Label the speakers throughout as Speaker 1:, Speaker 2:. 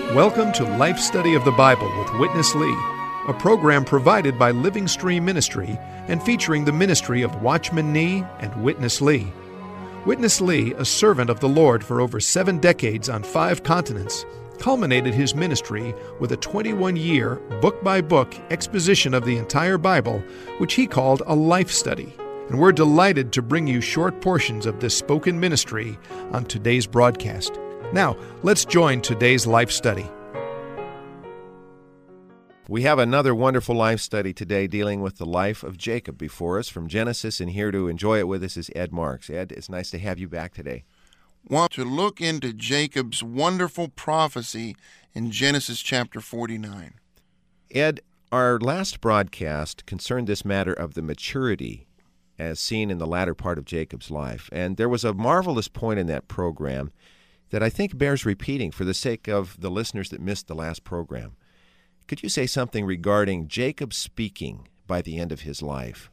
Speaker 1: Welcome to Life Study of the Bible with Witness Lee, a program provided by Living Stream Ministry and featuring the ministry of Watchman Nee and Witness Lee. Witness Lee, a servant of the Lord for over 7 decades on 5 continents, culminated his ministry with a 21-year, book-by-book exposition of the entire Bible, which he called a life study. And we're delighted to bring you short portions of this spoken ministry on today's broadcast. Now, let's join today's life study.
Speaker 2: We have another wonderful life study today dealing with the life of Jacob before us from Genesis, and here to enjoy it with us is Ed Marks. Ed, it's nice to have you back today.
Speaker 3: Want to look into Jacob's wonderful prophecy in Genesis chapter 49.
Speaker 2: Ed, our last broadcast concerned this matter of the maturity as seen in the latter part of Jacob's life, and there was a marvelous point in that program that I think bears repeating for the sake of the listeners that missed the last program. Could you say something regarding Jacob speaking by the end of his life?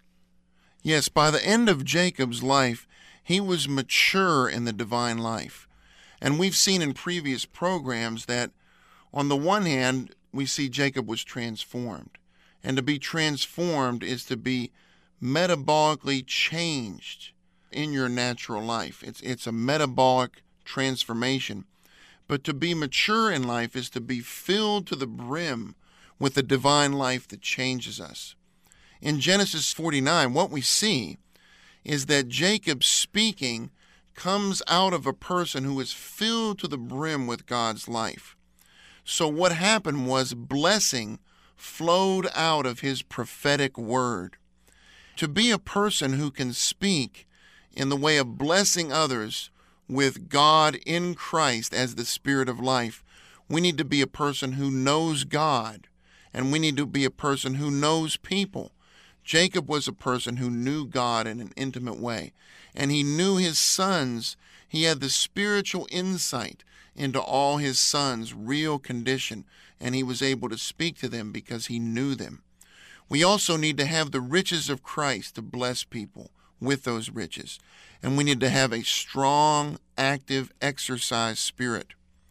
Speaker 3: Yes, by the end of Jacob's life, he was mature in the divine life. And we've seen in previous programs that on the one hand, we see Jacob was transformed. And to be transformed is to be metabolically changed in your natural life. It's a metabolic transformation. But to be mature in life is to be filled to the brim with the divine life that changes us. In Genesis 49, what we see is that Jacob's speaking comes out of a person who is filled to the brim with God's life. So what happened was blessing flowed out of his prophetic word. To be a person who can speak in the way of blessing others with God in Christ as the Spirit of life, we need to be a person who knows God, and we need to be a person who knows people. Jacob was a person who knew God in an intimate way, and he knew his sons. He had the spiritual insight into all his sons' real condition, and he was able to speak to them because he knew them. We also need to have the riches of Christ to bless people with those riches. And we need to have a strong, active, exercise spirit.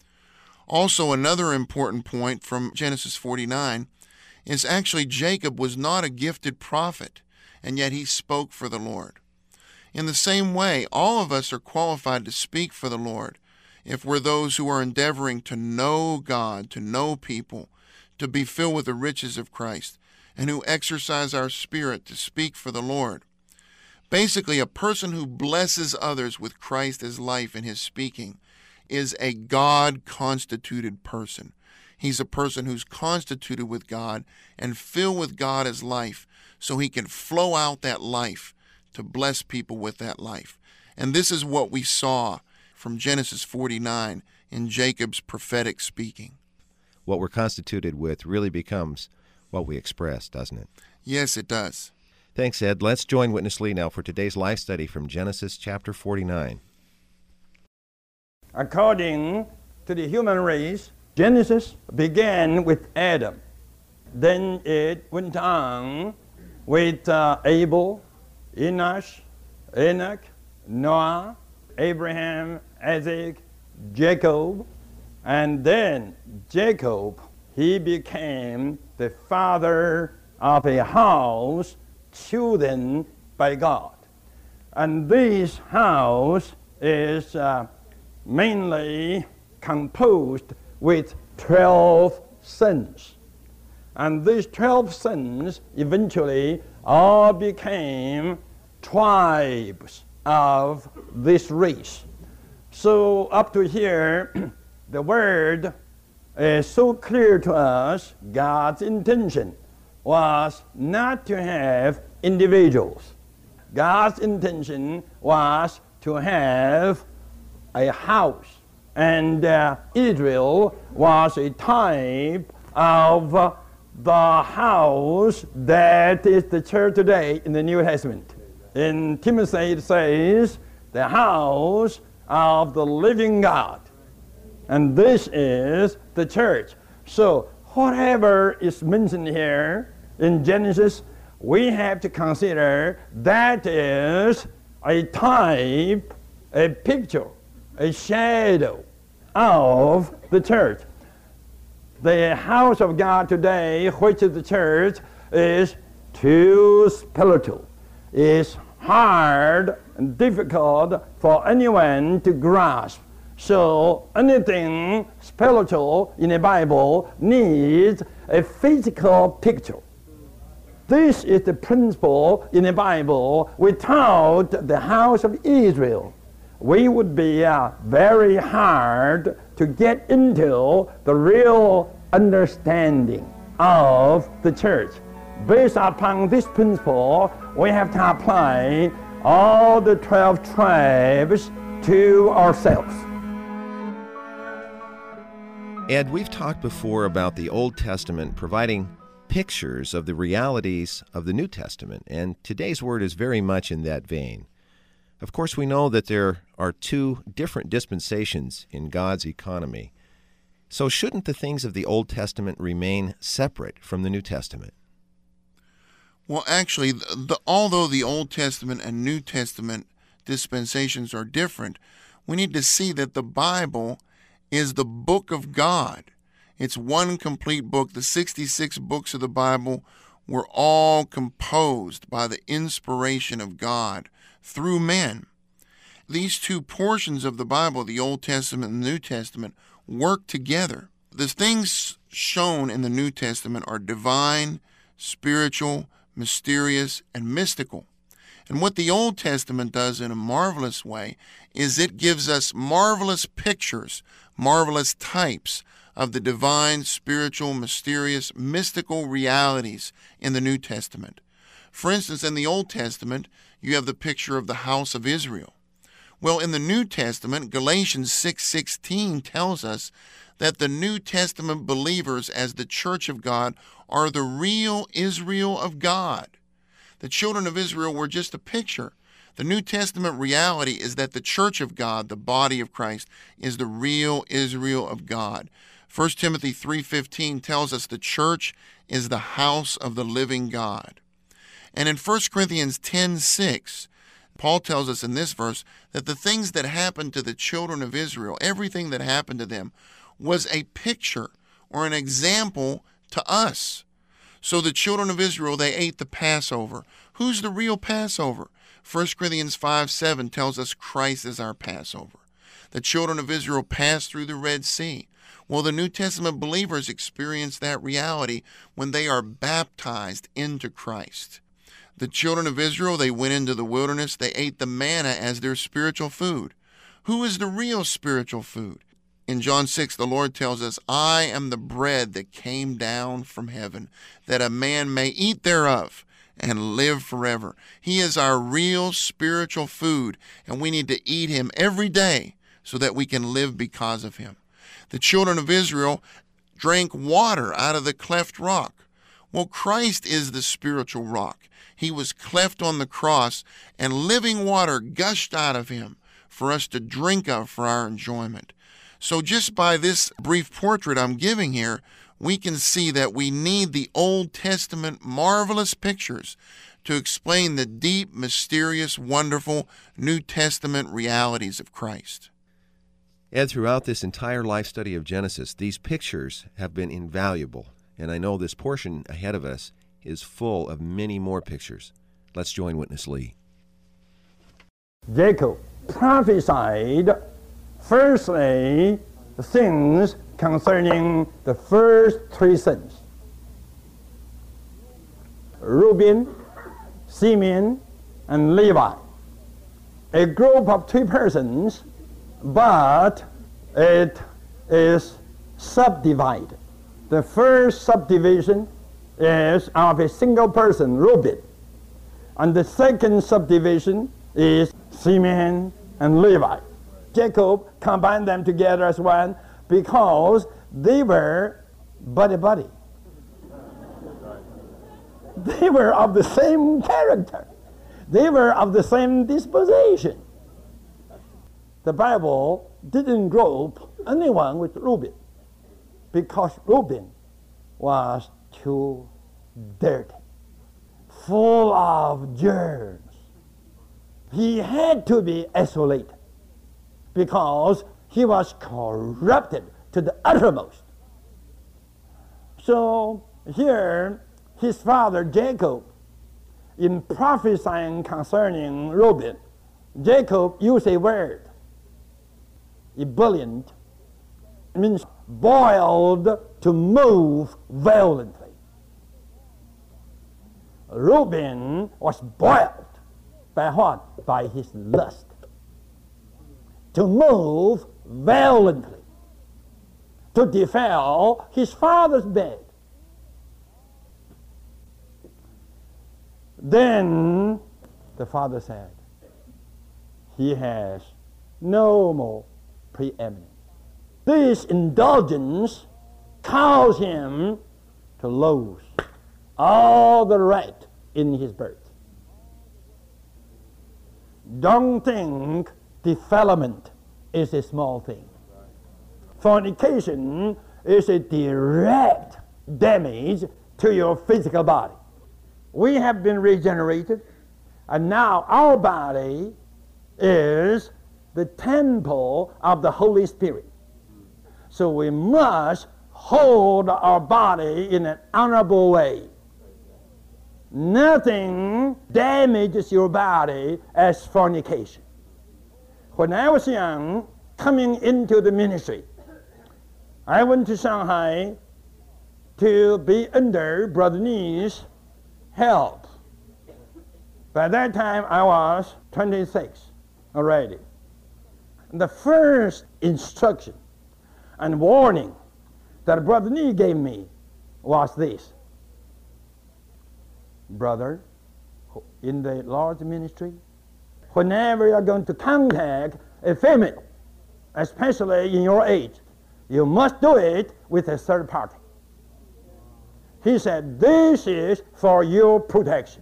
Speaker 3: Also, another important point from Genesis 49 is actually Jacob was not a gifted prophet, and yet he spoke for the Lord. In the same way, all of us are qualified to speak for the Lord if we're those who are endeavoring to know God, to know people, to be filled with the riches of Christ, and who exercise our spirit to speak for the Lord. Basically, a person who blesses others with Christ as life in his speaking is a God-constituted person. He's a person who's constituted with God and filled with God as life, so he can flow out that life to bless people with that life. And this is what we saw from Genesis 49 in Jacob's prophetic speaking.
Speaker 2: What we're constituted with really becomes what we express, doesn't it?
Speaker 3: Yes, it does.
Speaker 2: Thanks, Ed. Let's join Witness Lee now for today's life study from Genesis chapter 49.
Speaker 4: According to the human race, Genesis began with Adam. Then it went on with Abel, Enosh, Enoch, Noah, Abraham, Isaac, Jacob, and then Jacob, he became the father of a house chosen by God. And this house is mainly composed with 12 sons. And these 12 sons eventually all became tribes of this race. So up to here, the word is so clear to us. God's intention was not to have individuals. God's intention was to have a house. And Israel was a type of the house that is the church today in the New Testament. In Timothy it says, the house of the living God. And this is the church. So whatever is mentioned here in Genesis, we have to consider that is a type, a picture, a shadow of the church. The house of God today, which is the church, is too spiritual. It's hard and difficult for anyone to grasp. So anything spiritual in the Bible needs a physical picture. This is the principle in the Bible. Without the house of Israel, we would be very hard to get into the real understanding of the church. Based upon this principle, we have to apply all the 12 tribes to ourselves.
Speaker 2: Ed, we've talked before about the Old Testament providing pictures of the realities of the New Testament, and today's word is very much in that vein. Of course, we know that there are two different dispensations in God's economy. So shouldn't the things of the Old Testament remain separate from the New Testament?
Speaker 3: Well, actually, although the Old Testament and New Testament dispensations are different, we need to see that the Bible is the book of God. It's one complete book. The 66 books of the Bible were all composed by the inspiration of God through men. These two portions of the Bible, the Old Testament and the New Testament, work together. The things shown in the New Testament are divine, spiritual, mysterious, and mystical. And what the Old Testament does in a marvelous way is it gives us marvelous pictures, marvelous types of the divine, spiritual, mysterious, mystical realities in the New Testament. For instance, in the Old Testament, you have the picture of the house of Israel. Well, in the New Testament, Galatians 6:16 tells us that the New Testament believers as the church of God are the real Israel of God. The children of Israel were just a picture. The New Testament reality is that the church of God, the body of Christ, is the real Israel of God. 1 Timothy 3:15 tells us the church is the house of the living God. And in 1 Corinthians 10:6, Paul tells us in this verse that the things that happened to the children of Israel, everything that happened to them, was a picture or an example to us. So the children of Israel, they ate the Passover. Who's the real Passover? 1 Corinthians 5:7 tells us Christ is our Passover. The children of Israel passed through the Red Sea. Well, the New Testament believers experience that reality when they are baptized into Christ. The children of Israel, they went into the wilderness. They ate the manna as their spiritual food. Who is the real spiritual food? In John 6, the Lord tells us, I am the bread that came down from heaven, that a man may eat thereof and live forever. He is our real spiritual food, and we need to eat him every day so that we can live because of him. The children of Israel drank water out of the cleft rock. Well, Christ is the spiritual rock. He was cleft on the cross, and living water gushed out of him for us to drink of for our enjoyment. So just by this brief portrait I'm giving here, we can see that we need the Old Testament marvelous pictures to explain the deep, mysterious, wonderful New Testament realities of Christ.
Speaker 2: Ed, throughout this entire life study of Genesis, these pictures have been invaluable, and I know this portion ahead of us is full of many more pictures. Let's join Witness Lee.
Speaker 4: Jacob prophesied firstly the things concerning the first three sons: Reuben, Simeon, and Levi. A group of three persons, but it is subdivided. The first subdivision is of a single person, Reuben. And the second subdivision is Simeon and Levi. Jacob combined them together as one because they were buddy-buddy. They were of the same character. They were of the same disposition. The Bible didn't group anyone with Reuben because Reuben was too dirty, full of germs. He had to be isolated because he was corrupted to the uttermost. So here, his father Jacob, in prophesying concerning Reuben, Jacob used a word, ebullient, means boiled, to move violently. Reuben was boiled by what? By his lust. To move violently, to defile his father's bed. Then the father said, he has no more preeminence. This indulgence caused him to lose all the right in his birth. Don't think defilement is a small thing. Fornication is a direct damage to your physical body. We have been regenerated, and now our body is the temple of the Holy Spirit. So we must hold our body in an honorable way. Nothing damages your body as fornication. When I was young, coming into the ministry, I went to Shanghai to be under Brother Ni's help. By that time, I was 26 already. The first instruction and warning that Brother Ni gave me was this: brother, in the Lord's ministry, whenever you're going to contact a female, especially in your age, you must do it with a third party. He said, this is for your protection.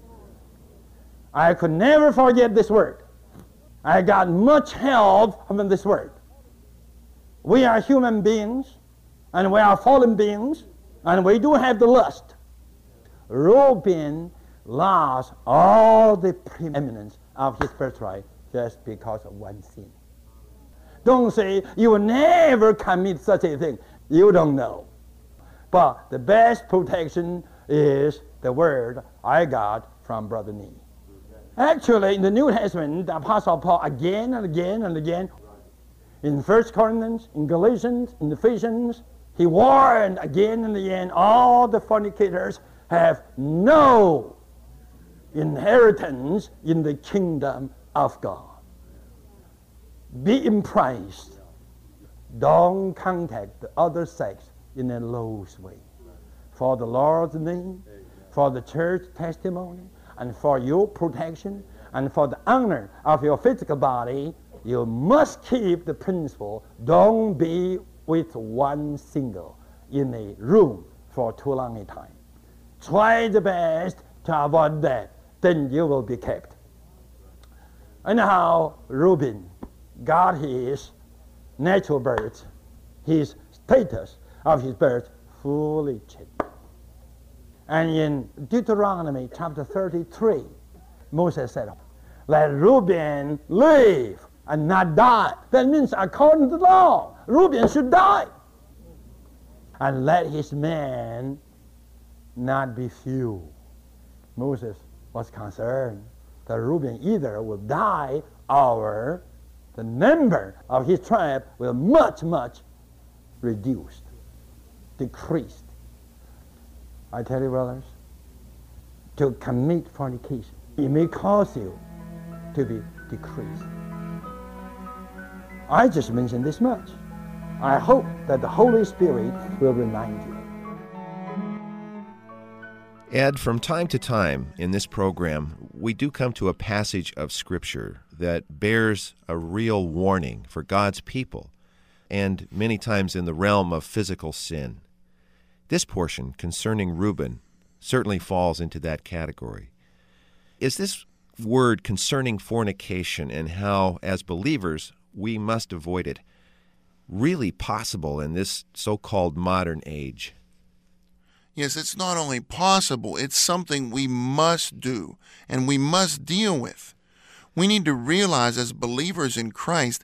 Speaker 4: I could never forget this word. I got much help from this word. We are human beings, and we are fallen beings, and we do have the lust. Reuben lost all the preeminence of his birthright just because of one sin. Don't say you will never commit such a thing. You don't know. But the best protection is the word I got from Brother Ni. Actually, in the New Testament, the Apostle Paul again and again and again, in 1 Corinthians, in Galatians, in Ephesians, he warned again and again, all the fornicators have no inheritance in the kingdom of God. Be impressed. Don't contact the other sex in a loose way. For the Lord's name, for the church testimony, and for your protection, and for the honor of your physical body, you must keep the principle, don't be with one single in a room for too long a time. Try the best to avoid that, then you will be kept. Anyhow, Reuben got his natural birth, his status of his birth, fully changed. And in Deuteronomy chapter 33, Moses said, let Reuben live and not die. That means according to the law, Reuben should die. And let his men not be few. Moses was concerned that Reuben either will die or the number of his tribe will much reduced, decreased. I tell you, brothers, to commit fornication, it may cause you to be decreased. I just mentioned this much. I hope that the Holy Spirit will remind you.
Speaker 2: Ed, from time to time in this program, we do come to a passage of Scripture that bears a real warning for God's people, and many times in the realm of physical sin. This portion concerning Reuben certainly falls into that category. Is this word concerning fornication and how, as believers, we must avoid it, really possible in this so-called modern age?
Speaker 3: Yes, it's not only possible, it's something we must do and we must deal with. We need to realize as believers in Christ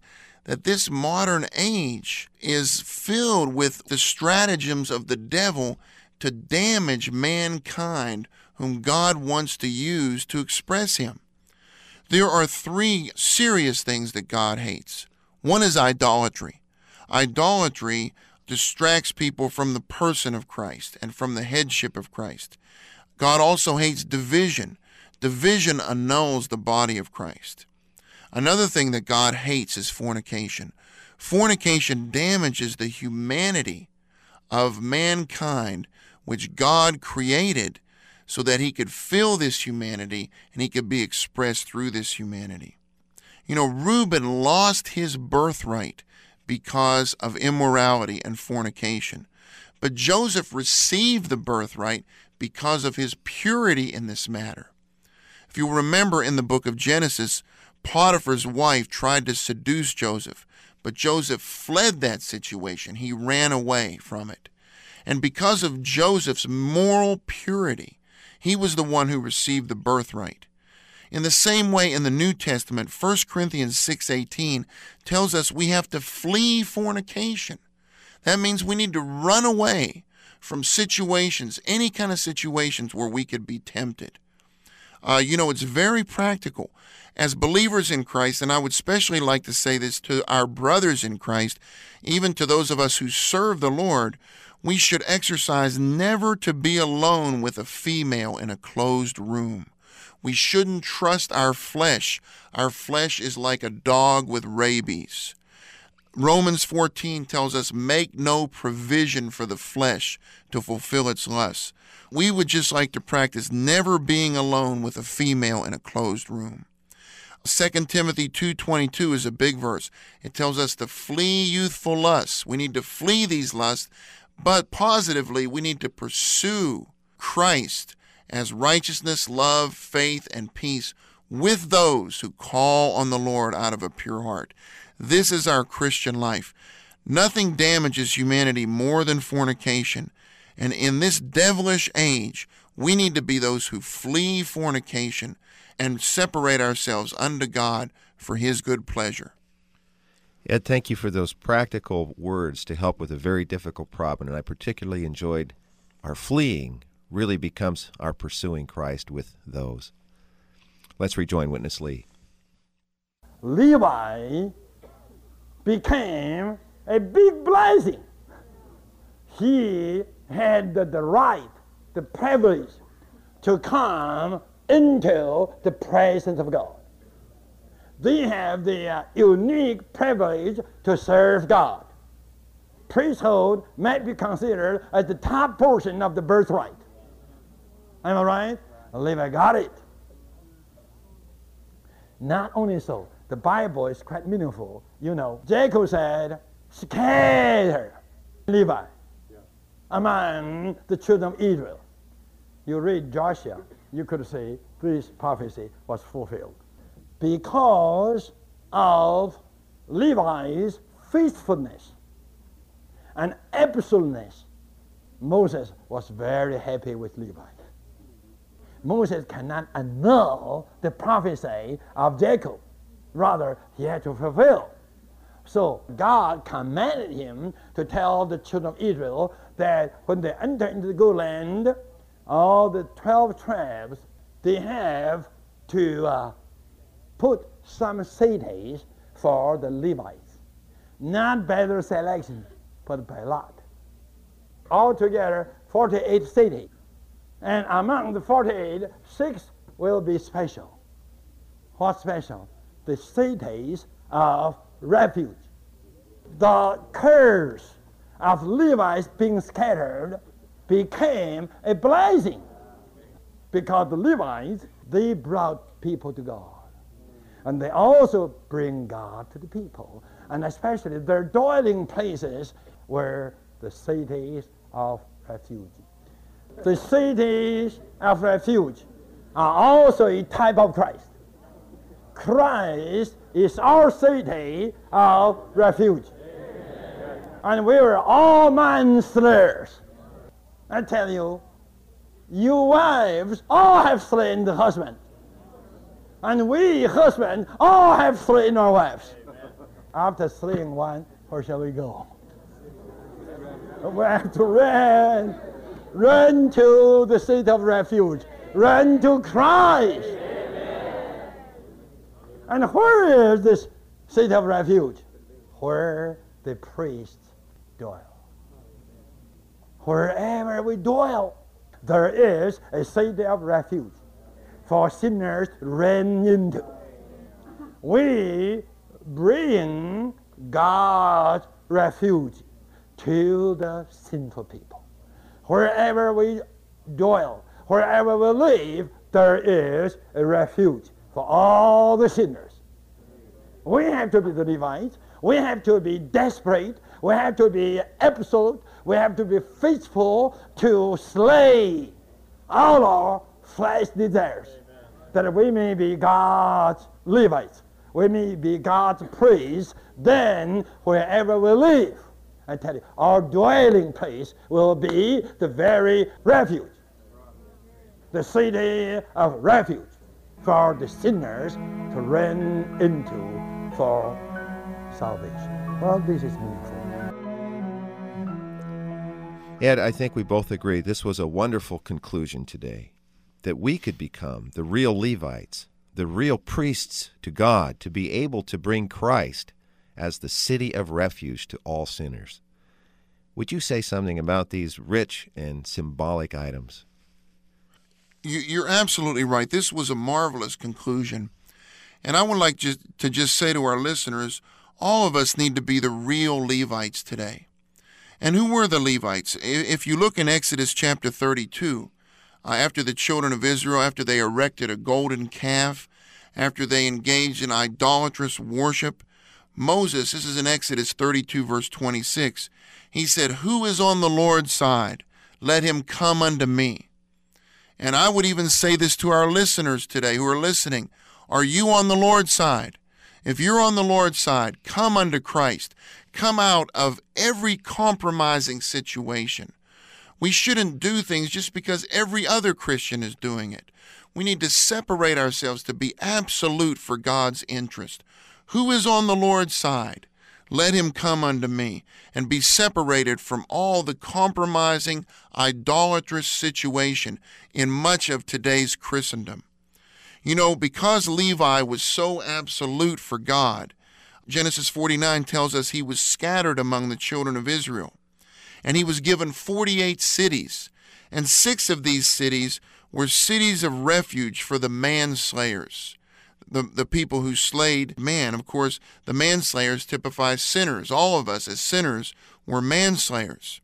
Speaker 3: that this modern age is filled with the stratagems of the devil to damage mankind whom God wants to use to express him. There are three serious things that God hates. One is idolatry. Idolatry distracts people from the person of Christ and from the headship of Christ. God also hates division. Division annuls the body of Christ. Another thing that God hates is fornication. Fornication damages the humanity of mankind, which God created so that he could fill this humanity and he could be expressed through this humanity. You know, Reuben lost his birthright because of immorality and fornication. But Joseph received the birthright because of his purity in this matter. If you remember in the book of Genesis, Potiphar's wife tried to seduce Joseph, but Joseph fled that situation. He ran away from it. And because of Joseph's moral purity, he was the one who received the birthright. In the same way, in the New Testament, 1 Corinthians 6:18 tells us we have to flee fornication. That means we need to run away from situations, any kind of situations where we could be tempted. It's very practical. As believers in Christ, and I would especially like to say this to our brothers in Christ, even to those of us who serve the Lord, we should exercise never to be alone with a female in a closed room. We shouldn't trust our flesh. Our flesh is like a dog with rabies. Romans 14 tells us, make no provision for the flesh to fulfill its lusts. We would just like to practice never being alone with a female in a closed room. 2 Timothy 2:22 is a big verse. It tells us to flee youthful lusts. We need to flee these lusts, but positively, we need to pursue Christ as righteousness, love, faith, and peace with those who call on the Lord out of a pure heart. This is our Christian life. Nothing damages humanity more than fornication. And in this devilish age, we need to be those who flee fornication and separate ourselves unto God for his good pleasure.
Speaker 2: Ed, thank you for those practical words to help with a very difficult problem. And I particularly enjoyed our fleeing really becomes our pursuing Christ with those. Let's rejoin Witness Lee.
Speaker 4: Levi became a big blessing. He had the right, the privilege to come into the presence of God. They have the unique privilege to serve God. Priesthood might be considered as the top portion of the birthright. Am I right? Levi got it. Not only so, the Bible is quite meaningful. You know, Jacob said, scatter Levi among the children of Israel. You read Joshua, you could say this prophecy was fulfilled. Because of Levi's faithfulness and absoluteness, Moses was very happy with Levi. Moses cannot annul the prophecy of Jacob. Rather, he had to fulfill. So God commanded him to tell the children of Israel that when they enter into the good land, all the 12 tribes, they have to put some cities for the Levites. Not by their selection, but by lot. Altogether, 48 cities. And among the 48, 6 will be special. What's special? The cities of refuge. The curse of Levites being scattered became a blessing, because the Levites, they brought people to God. And they also bring God to the people. And especially their dwelling places were the cities of refuge. The cities of refuge are also a type of Christ. Christ is our city of refuge. Amen. And we are all manslayers. I tell you, you wives all have slain the husband. And we husbands all have slain our wives. After slaying one, where shall we go? We have to run. Run to the city of refuge. Run to Christ. Amen. And where is this city of refuge? Where the priests dwell. Wherever we dwell, there is a city of refuge for sinners to run into. We bring God's refuge to the sinful people. Wherever we dwell, wherever we live, there is a refuge for all the sinners. We have to be the Levites. We have to be desperate. We have to be absolute. We have to be faithful to slay all our flesh desires, that we may be God's Levites. We may be God's priests. Then wherever we live, I tell you, our dwelling place will be the very refuge, the city of refuge for the sinners to run into for salvation. Well, this is meaningful.
Speaker 2: Ed, I think we both agree this was a wonderful conclusion today, that we could become the real Levites, the real priests to God, to be able to bring Christ as the city of refuge to all sinners. Would you say something about these rich and symbolic items?
Speaker 3: You're absolutely right. This was a marvelous conclusion. And I would like to just say to our listeners, all of us need to be the real Levites today. And who were the Levites? If you look in Exodus chapter 32, after the children of Israel, after they erected a golden calf, after they engaged in idolatrous worship, Moses, this is in Exodus 32, verse 26, he said, "Who is on the Lord's side? Let him come unto me." And I would even say this to our listeners today who are listening. Are you on the Lord's side? If you're on the Lord's side, come unto Christ. Come out of every compromising situation. We shouldn't do things just because every other Christian is doing it. We need to separate ourselves to be absolute for God's interest. Who is on the Lord's side? Let him come unto me, and be separated from all the compromising, idolatrous situation in much of today's Christendom. You know, because Levi was so absolute for God, Genesis 49 tells us he was scattered among the children of Israel. And he was given 48 cities. And 6 of these cities were cities of refuge for the manslayers, the people who slayed man. Of course, the manslayers typify sinners. All of us as sinners were manslayers.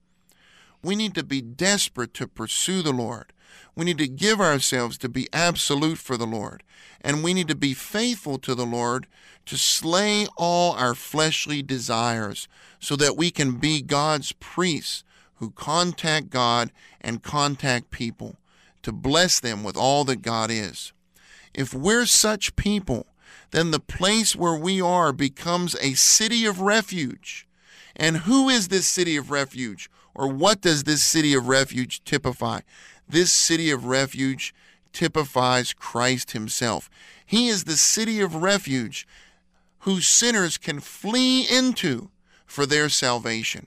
Speaker 3: We need to be desperate to pursue the Lord. We need to give ourselves to be absolute for the Lord. And we need to be faithful to the Lord to slay all our fleshly desires so that we can be God's priests who contact God and contact people to bless them with all that God is. If we're such people, then the place where we are becomes a city of refuge. And who is this city of refuge? Or what does this city of refuge typify? This city of refuge typifies Christ himself. He is the city of refuge whose sinners can flee into for their salvation.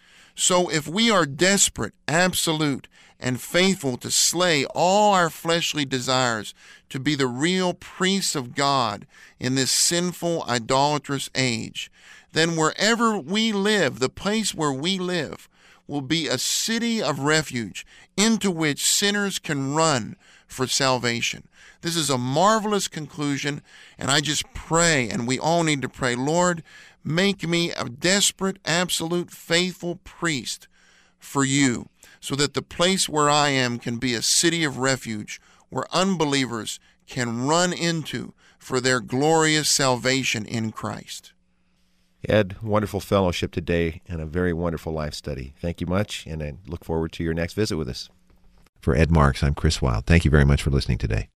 Speaker 3: So if we are desperate, absolute, and faithful to slay all our fleshly desires to be the real priests of God in this sinful, idolatrous age, then wherever we live, the place where we live, will be a city of refuge into which sinners can run for salvation. This is a marvelous conclusion, and I just pray, and we all need to pray, Lord, make me a desperate, absolute, faithful priest for you, so that the place where I am can be a city of refuge where unbelievers can run into for their glorious salvation in Christ.
Speaker 2: Ed, wonderful fellowship today and a very wonderful life study. Thank you much, and I look forward to your next visit with us. For Ed Marks, I'm Chris Wilde. Thank you very much for listening today.